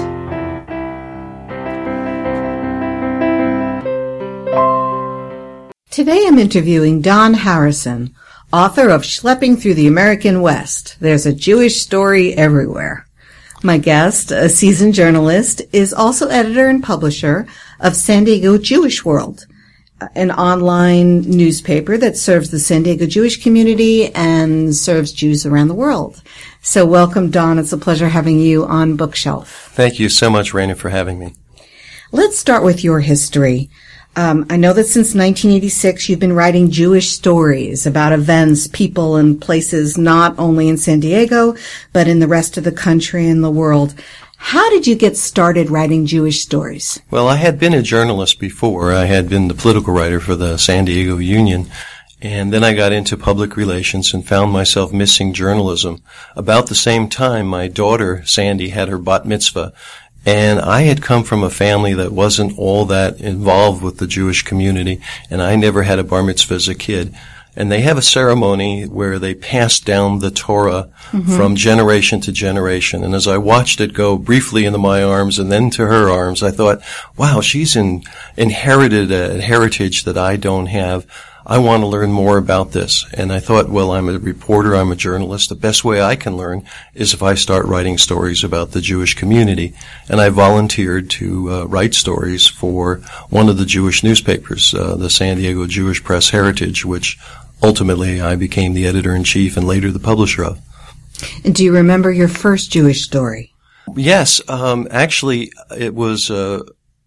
Today I'm interviewing Don Harrison, author of Schlepping Through the American West. There's a Jewish story everywhere. My guest, a seasoned journalist, is also editor and publisher of San Diego Jewish World, an online newspaper that serves the San Diego Jewish community and serves Jews around the world. So welcome, Don. It's a pleasure having you on Bookshelf. Thank you so much, Raina, for having me. Let's start with your history. Um, I know that since nineteen eighty-six you've been writing Jewish stories about events, people, and places not only in San Diego, but in the rest of the country and the world. How did you get started writing Jewish stories? Well, I had been a journalist before. I had been the political writer for the San Diego Union, and then I got into public relations and found myself missing journalism. About the same time, my daughter, Sandy, had her bat mitzvah, and I had come from a family that wasn't all that involved with the Jewish community, and I never had a bar mitzvah as a kid. And they have a ceremony where they pass down the Torah mm-hmm. from generation to generation. And as I watched it go briefly into my arms and then to her arms, I thought, wow, she's in, inherited a heritage that I don't have. I want to learn more about this. And I thought, well, I'm a reporter, I'm a journalist. The best way I can learn is if I start writing stories about the Jewish community. And I volunteered to uh, write stories for one of the Jewish newspapers, uh, the San Diego Jewish Press Heritage, which ultimately I became the editor-in-chief and later the publisher of. And do you remember your first Jewish story? Yes, um, actually, it was uh,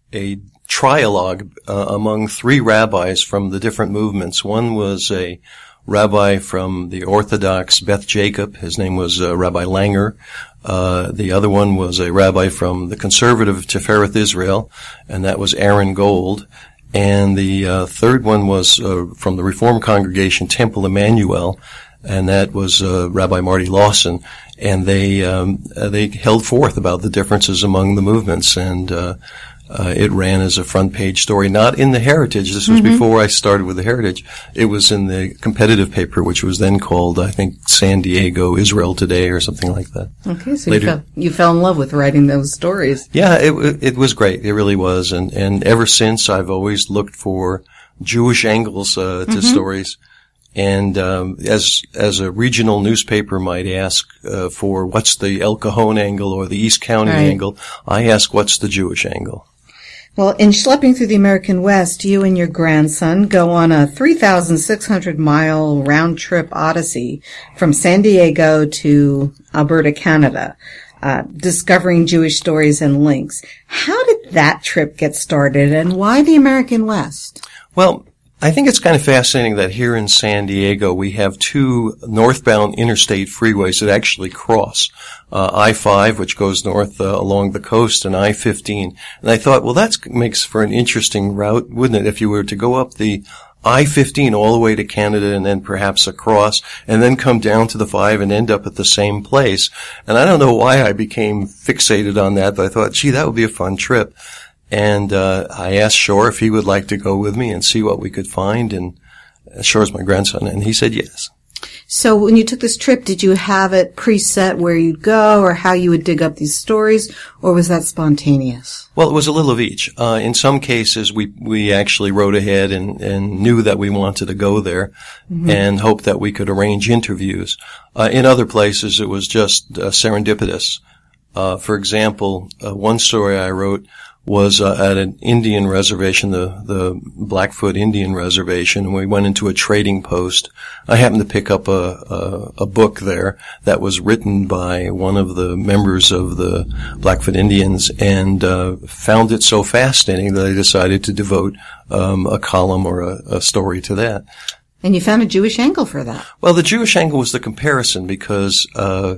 a trialogue uh, among three rabbis from the different movements. One was a rabbi from the Orthodox Beth Jacob. His name was uh, Rabbi Langer. Uh, the other one was a rabbi from the conservative Tifereth Israel, and that was Aaron Gold. And the uh, third one was uh, from the Reform Congregation Temple Emmanuel, and that was uh, Rabbi Marty Lawson. And they um, uh, they held forth about the differences among the movements, and uh, uh, it ran as a front page story, not in the Heritage. This was mm-hmm. before I started with the Heritage. It was in the competitive paper, which was then called, I think, San Diego Israel Today or something like that. Okay, so you fell, you fell in love with writing those stories. Yeah, it it was great. It really was, and and ever since I've always looked for Jewish angles uh, to mm-hmm. stories. And um, as as a regional newspaper might ask uh, for what's the El Cajon angle or the East County right. angle, I ask what's the Jewish angle. Well, in Schlepping Through the American West, you and your grandson go on a three thousand six hundred mile round-trip odyssey from San Diego to Alberta, Canada, uh, discovering Jewish stories and links. How did that trip get started, and why the American West? Well, I think it's kind of fascinating that here in San Diego we have two northbound interstate freeways that actually cross. Uh, I five, which goes north uh, along the coast, and I fifteen. And I thought, well, that makes for an interesting route, wouldn't it, if you were to go up the I fifteen all the way to Canada and then perhaps across and then come down to the five and end up at the same place. And I don't know why I became fixated on that, but I thought, gee, that would be a fun trip. And uh I asked Shore if he would like to go with me and see what we could find, and Shore's my grandson, and he said yes. So when you took this trip, did you have it preset where you'd go or how you would dig up these stories, or was that spontaneous? Well, it was a little of each. Uh in some cases, we we actually wrote ahead and, and knew that we wanted to go there mm-hmm. and hoped that we could arrange interviews. Uh in other places, it was just uh, serendipitous. Uh for example, uh, one story I wrote was uh, at an Indian reservation, the the Blackfoot Indian Reservation, and we went into a trading post. I happened to pick up a, a a book there that was written by one of the members of the Blackfoot Indians, and uh found it so fascinating that I decided to devote um a column or a, a story to that. And you found a Jewish angle for that. Well, the Jewish angle was the comparison because uh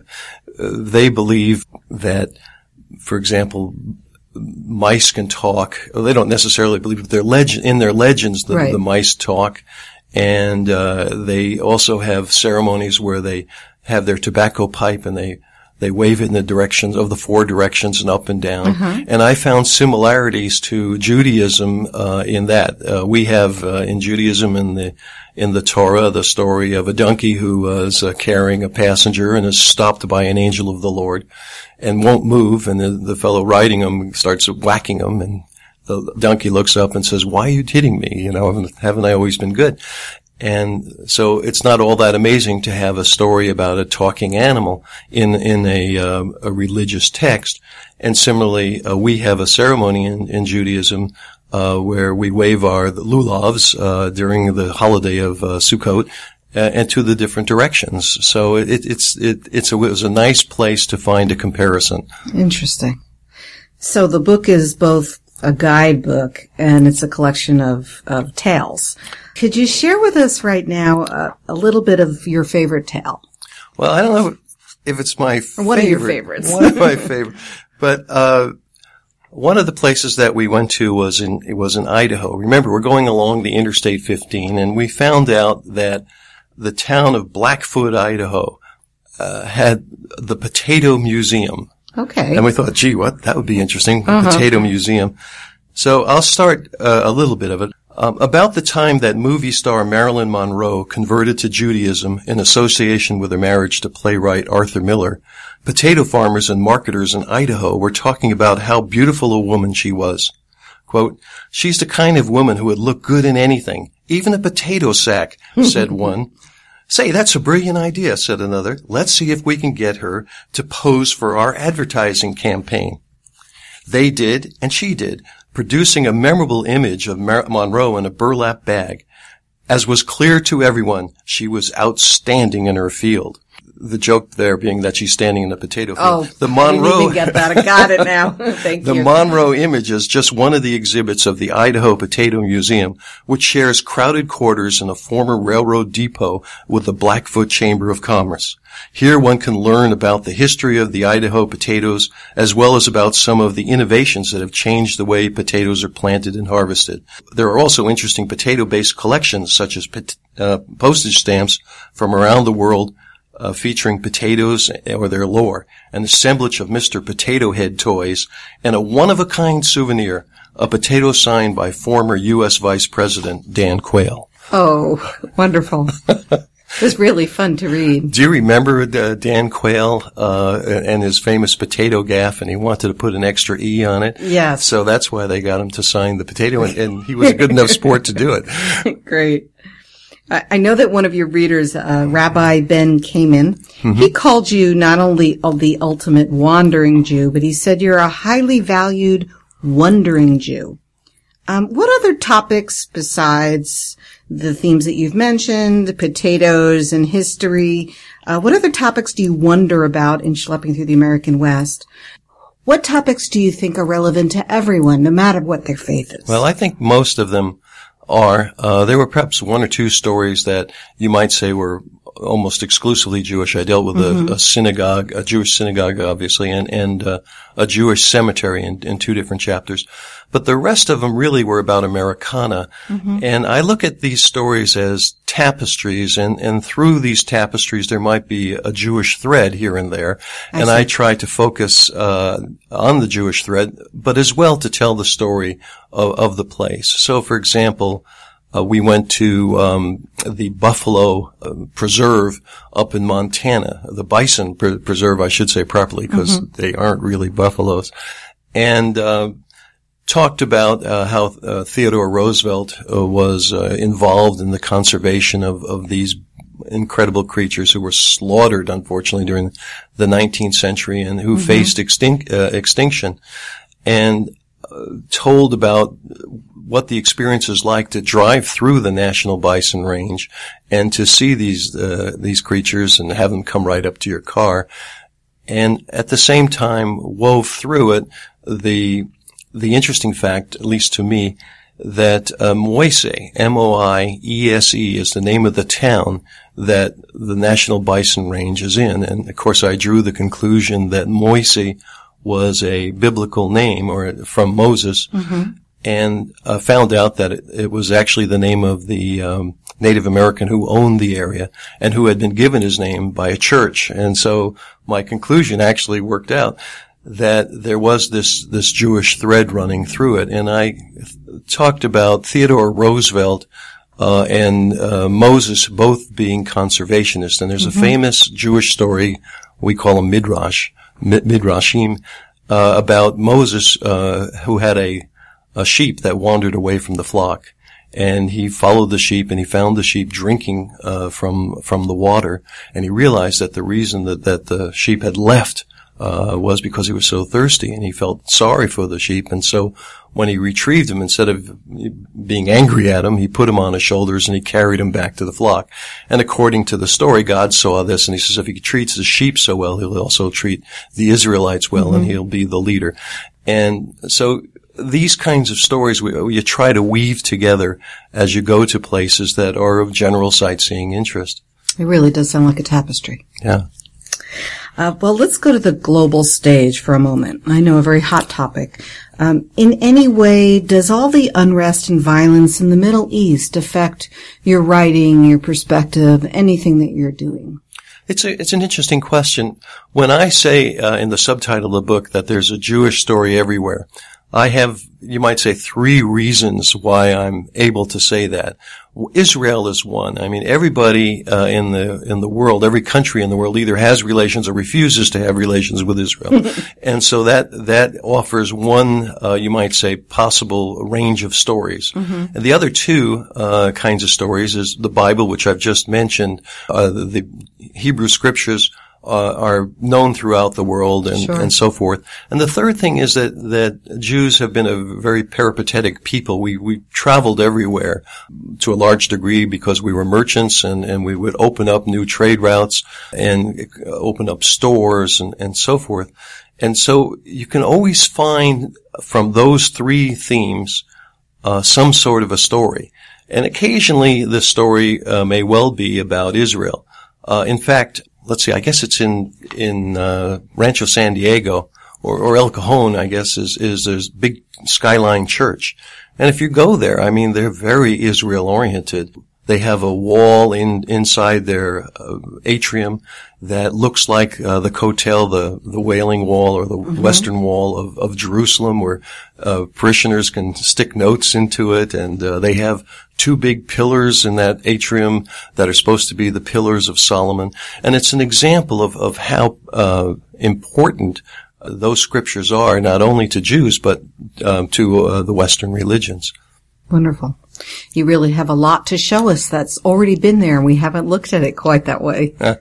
they believe that, for example, mice can talk. Well, they don't necessarily believe it. They're leg- in their legends, the, right. the mice talk. And uh they also have ceremonies where they have their tobacco pipe and they they wave it in the directions of the four directions and up and down. Uh-huh. And I found similarities to Judaism uh in that. Uh, we have uh, in Judaism in the in the Torah the story of a donkey who was uh, carrying a passenger and is stopped by an angel of the Lord and won't move, and the, the fellow riding him starts whacking him, and the donkey looks up and says, "Why are you hitting me? You know, haven't, haven't I always been good?" And so it's not all that amazing to have a story about a talking animal in in a uh, a religious text. And similarly, uh, we have a ceremony in, in Judaism uh where we wave our lulavs uh during the holiday of uh, Sukkot uh, and to the different directions. So it, it's it it's a, it was a nice place to find a comparison. Interesting. So the book is both a guidebook and it's a collection of of tales. Could you share with us right now uh, a little bit of your favorite tale? Well, I don't know if it's my favorite. One of your favorites. One of my favorites. But uh one of the places that we went to was in it was in Idaho. Remember, we're going along the Interstate fifteen, and we found out that the town of Blackfoot, Idaho, uh, had the Potato Museum. Okay. And we thought, gee, what? That would be interesting. Uh-huh. Potato Museum. So I'll start uh, a little bit of it. Um, about the time that movie star Marilyn Monroe converted to Judaism in association with her marriage to playwright Arthur Miller, potato farmers and marketers in Idaho were talking about how beautiful a woman she was. Quote, "She's the kind of woman who would look good in anything, Even a potato sack, said one. Say, that's a brilliant idea, said another. Let's see if we can get her to pose for our advertising campaign. They did, and she did, producing a memorable image of Mar- Monroe in a burlap bag. As was clear to everyone, she was outstanding in her field. The joke there being that she's standing in a potato field. Oh, the Monroe, I didn't even get that. I got it now. Thank the you. The Monroe image is just one of the exhibits of the Idaho Potato Museum, which shares crowded quarters in a former railroad depot with the Blackfoot Chamber of Commerce. Here one can learn about the history of the Idaho potatoes, as well as about some of the innovations that have changed the way potatoes are planted and harvested. There are also interesting potato-based collections, such as pot- uh, postage stamps from around the world, Uh, featuring potatoes or their lore, an assemblage of Mister Potato Head toys, and a one-of-a-kind souvenir, a potato sign by former U S Vice President Dan Quayle. Oh, wonderful. It was really fun to read. Do you remember uh, Dan Quayle uh, and his famous potato gaff, and he wanted to put an extra E on it? Yes. So that's why they got him to sign the potato, and, and he was a good enough sport to do it. Great. I know that one of your readers, uh, Rabbi Ben Kamen, mm-hmm. he called you not only the ultimate wandering Jew, but he said you're a highly valued wondering Jew. Um, what other topics besides the themes that you've mentioned, potatoes and history, uh, what other topics do you wonder about in schlepping through the American West? What topics do you think are relevant to everyone, no matter what their faith is? Well, I think most of them are. Uh, there were perhaps one or two stories that you might say were almost exclusively Jewish. I dealt with mm-hmm. a, a synagogue, a Jewish synagogue, obviously, and, and uh, a Jewish cemetery in, in two different chapters. But the rest of them really were about Americana. Mm-hmm. And I look at these stories as tapestries, and, and through these tapestries there might be a Jewish thread here and there. I and see. I try to focus uh on the Jewish thread, but as well to tell the story of, of the place. So, for example, Uh, we went to um, the Buffalo uh, Preserve up in Montana, the Bison pre- Preserve, I should say properly, because mm-hmm. they aren't really buffaloes, and uh, talked about uh, how uh, Theodore Roosevelt uh, was uh, involved in the conservation of, of these incredible creatures who were slaughtered, unfortunately, during the nineteenth century and who mm-hmm. faced extinct, uh, extinction, and uh, told about what the experience is like to drive through the National Bison Range and to see these uh, these creatures and have them come right up to your car, and at the same time wove through it the the interesting fact, at least to me, that uh, Moise, M O I E S E, is the name of the town that the National Bison Range is in, and of course I drew the conclusion that Moise was a biblical name, or from Moses. Mm-hmm. And uh, found out that it, it was actually the name of the um, Native American who owned the area and who had been given his name by a church. And so my conclusion actually worked out, that there was this this Jewish thread running through it. And I th- talked about Theodore Roosevelt uh, and uh, Moses both being conservationists. And there's mm-hmm. a famous Jewish story, we call them midrash, midrashim, uh, about Moses uh, who had a a sheep that wandered away from the flock, and he followed the sheep, and he found the sheep drinking uh, from from the water, and he realized that the reason that that the sheep had left uh was because he was so thirsty, and he felt sorry for the sheep. And so when he retrieved him, instead of being angry at him, he put him on his shoulders and he carried him back to the flock. And according to the story, God saw this, and he says if he treats the sheep so well, he'll also treat the Israelites well, mm-hmm. and he'll be the leader. And so these kinds of stories we, you try to weave together as you go to places that are of general sightseeing interest. It really does sound like a tapestry. Yeah. Uh, well, let's go to the global stage for a moment. I know, a very hot topic. Um, in any way, does all the unrest and violence in the Middle East affect your writing, your perspective, anything that you're doing? It's a, it's an interesting question. When I say uh, in the subtitle of the book that there's a Jewish story everywhere, I have, you might say, three reasons why I'm able to say that. Israel is one. I mean, everybody uh, in the in the world, every country in the world, either has relations or refuses to have relations with Israel, and so that that offers one, uh, you might say, possible range of stories. Mm-hmm. And the other two uh, kinds of stories is the Bible, which I've just mentioned, uh, the, the Hebrew Scriptures. Uh, are known throughout the world and, sure. and so forth. And the third thing is that, that Jews have been a very peripatetic people. We, we traveled everywhere to a large degree because we were merchants and, and we would open up new trade routes and open up stores and, and so forth. And so you can always find from those three themes, uh, some sort of a story. And occasionally the story, uh, may well be about Israel. Uh, in fact, let's see, I guess it's in, in, uh, Rancho San Diego, or, or El Cajon, I guess, is, is there's big Skyline Church. And if you go there, I mean, they're very Israel oriented. They have a wall in, inside their uh, atrium that looks like, uh, the Kotel, the, the Wailing Wall or the mm-hmm. Western Wall of, of Jerusalem, where, uh, parishioners can stick notes into it. And, uh, they have two big pillars in that atrium that are supposed to be the pillars of Solomon. And it's an example of, of how, uh, important those scriptures are, not only to Jews, but, um, to, uh, the Western religions. Wonderful. You really have a lot to show us that's already been there, and we haven't looked at it quite that way. Huh.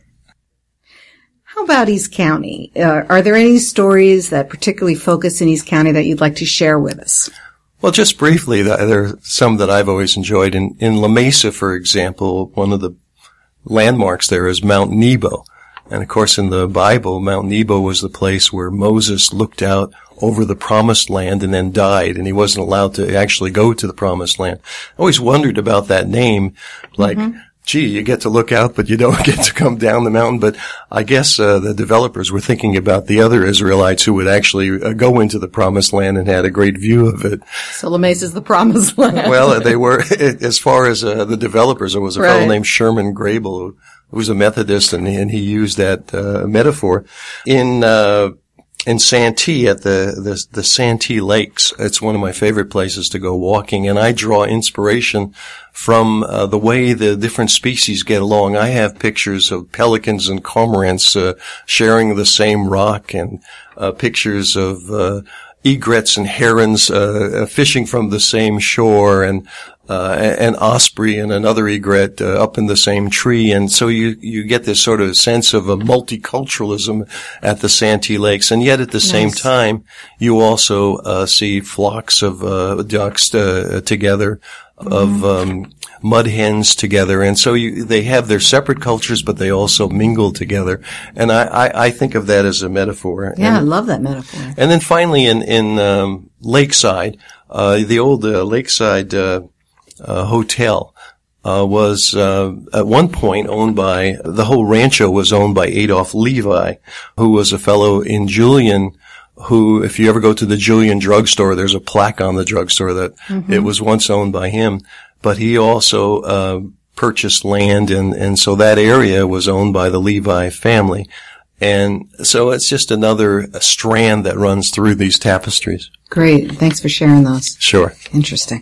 How about East County? Uh, are there any stories that particularly focus in East County that you'd like to share with us? Well, just briefly, there are some that I've always enjoyed. In, in La Mesa, for example, one of the landmarks there is Mount Nebo. And of course, in the Bible, Mount Nebo was the place where Moses looked out over the promised land and then died, and he wasn't allowed to actually go to the promised land. I always wondered about that name, like, mm-hmm. gee, you get to look out, but you don't get to come down the mountain. But I guess uh, the developers were thinking about the other Israelites who would actually uh, go into the promised land and had a great view of it. So La Mesa is the promised land. Well, they were, as far as uh, the developers, there was a right. fellow named Sherman Grable who, who was a Methodist, and, and he used that uh, metaphor. In uh In Santee, at the, the, the Santee Lakes, it's one of my favorite places to go walking, and I draw inspiration from uh, the way the different species get along. I have pictures of pelicans and cormorants uh, sharing the same rock, and uh, pictures of uh, egrets and herons uh, fishing from the same shore, and Uh, an osprey and another egret uh, up in the same tree. And so you, you get this sort of sense of a multiculturalism at the Santee Lakes. And yet at the nice. same time, you also uh, see flocks of uh, ducks uh, together, mm-hmm. of um, mud hens together. And so you, they have their separate cultures, but they also mingle together. And I, I, I think of that as a metaphor. Yeah, and, I love that metaphor. And then finally in, in um, Lakeside, uh, the old uh, Lakeside uh Uh, hotel, uh, was, uh, at one point owned by, the whole rancho was owned by Adolph Levi, who was a fellow in Julian, who, if you ever go to the Julian drugstore, there's a plaque on the drugstore that mm-hmm. it was once owned by him. But he also, uh, purchased land, and, and so that area was owned by the Levi family. And so it's just another strand that runs through these tapestries. Great. Thanks for sharing those. Sure. Interesting.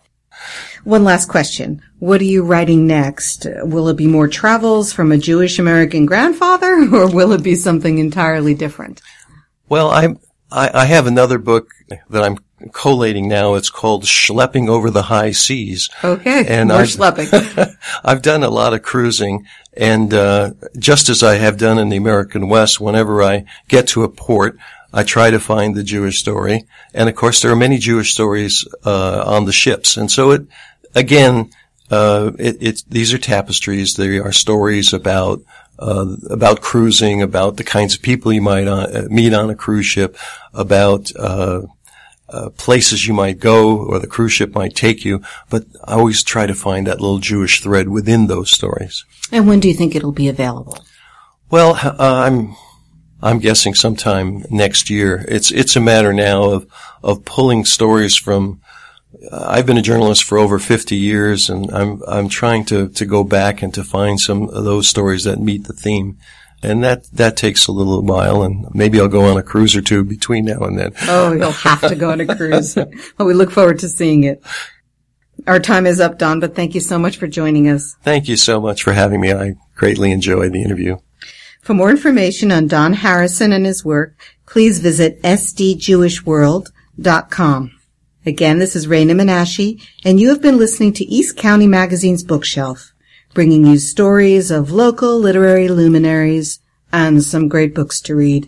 One last question. What are you writing next? Will it be more travels from a Jewish American grandfather, or will it be something entirely different? Well, I, I, I have another book that I'm collating now. It's called Schlepping Over the High Seas. Okay, and more I've, schlepping. I've done a lot of cruising, and uh just as I have done in the American West, whenever I get to a port, I try to find the Jewish story. And of course, there are many Jewish stories uh on the ships. And so it, again, uh it, it's, these are tapestries. They are stories about uh about cruising, about the kinds of people you might uh, meet on a cruise ship, about uh Uh, places you might go or the cruise ship might take you, but I always try to find that little Jewish thread within those stories. And when do you think it'll be available? Well, uh, I'm I'm guessing sometime next year. It's it's a matter now of of pulling stories from. Uh, I've been a journalist for over fifty years, and I'm I'm trying to to go back and to find some of those stories that meet the theme. And that, that takes a little while, and maybe I'll go on a cruise or two between now and then. Oh, you'll have to go on a cruise. Well, we look forward to seeing it. Our time is up, Don, but thank you so much for joining us. Thank you so much for having me. I greatly enjoyed the interview. For more information on Don Harrison and his work, please visit s d jewish world dot com. Again, this is Raina Menashe, and you have been listening to East County Magazine's Bookshelf, bringing you stories of local literary luminaries and some great books to read.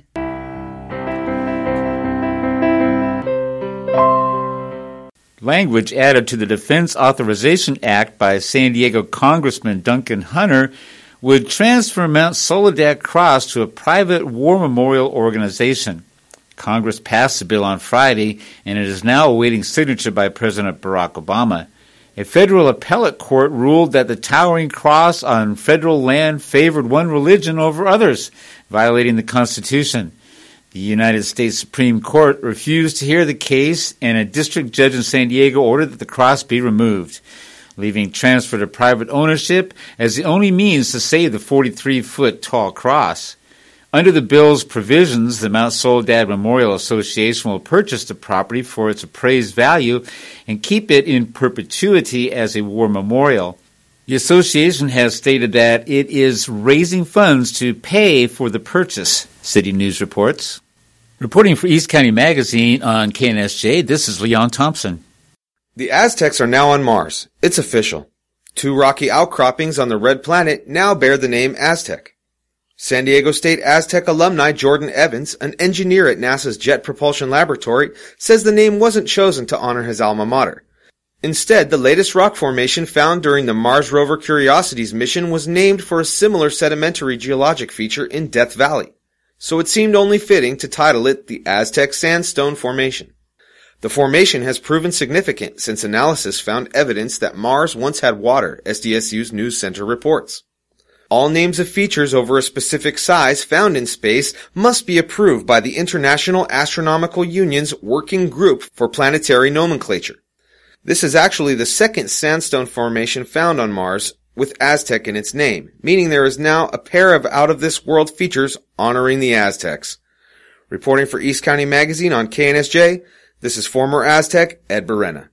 Language added to the Defense Authorization Act by San Diego Congressman Duncan Hunter would transfer Mount Soledad Cross to a private war memorial organization. Congress passed the bill on Friday, and it is now awaiting signature by President Barack Obama. A federal appellate court ruled that the towering cross on federal land favored one religion over others, violating the Constitution. The United States Supreme Court refused to hear the case, and a district judge in San Diego ordered that the cross be removed, leaving transfer to private ownership as the only means to save the forty-three foot tall cross. Under the bill's provisions, the Mount Soledad Memorial Association will purchase the property for its appraised value and keep it in perpetuity as a war memorial. The association has stated that it is raising funds to pay for the purchase, City News reports. Reporting for East County Magazine on K N S J, this is Leon Thompson. The Aztecs are now on Mars. It's official. Two rocky outcroppings on the red planet now bear the name Aztec. San Diego State Aztec alumni Jordan Evans, an engineer at NASA's Jet Propulsion Laboratory, says the name wasn't chosen to honor his alma mater. Instead, the latest rock formation found during the Mars rover Curiosity's mission was named for a similar sedimentary geologic feature in Death Valley, so it seemed only fitting to title it the Aztec Sandstone Formation. The formation has proven significant since analysis found evidence that Mars once had water, S D S U's News Center reports. All names of features over a specific size found in space must be approved by the International Astronomical Union's Working Group for Planetary Nomenclature. This is actually the second sandstone formation found on Mars with Aztec in its name, meaning there is now a pair of out-of-this-world features honoring the Aztecs. Reporting for East County Magazine on K N S J, this is former Aztec Ed Barrena.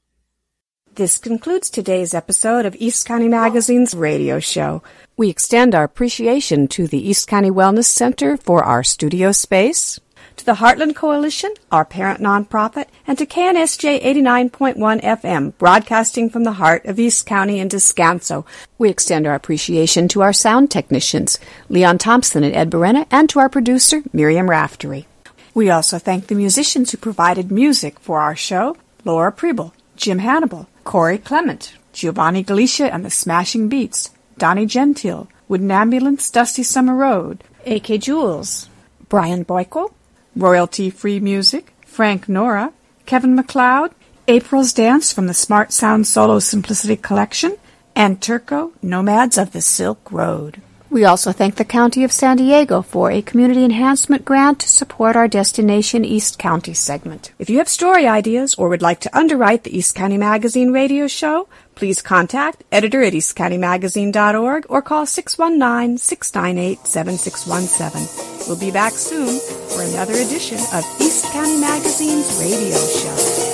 This concludes today's episode of East County Magazine's radio show. We extend our appreciation to the East County Wellness Center for our studio space, to the Heartland Coalition, our parent nonprofit, and to K N S J eighty-nine point one F M, broadcasting from the heart of East County and Descanso. We extend our appreciation to our sound technicians, Leon Thompson and Ed Barrena, and to our producer, Miriam Raftery. We also thank the musicians who provided music for our show, Laura Preble, Jim Hannibal, Corey Clement, Giovanni Galicia and the Smashing Beats, Donnie Gentile, Wooden Ambulance, Dusty Summer Road, A K Jules, Brian Boyko, Royalty-Free Music, Frank Nora, Kevin MacLeod, April's Dance from the Smart Sound Solo Simplicity Collection, and Turco, Nomads of the Silk Road. We also thank the County of San Diego for a community enhancement grant to support our Destination East County segment. If you have story ideas or would like to underwrite the East County Magazine radio show, please contact editor at east county magazine dot org or call six one nine, six nine eight, seven six one seven. We'll be back soon for another edition of East County Magazine's radio show.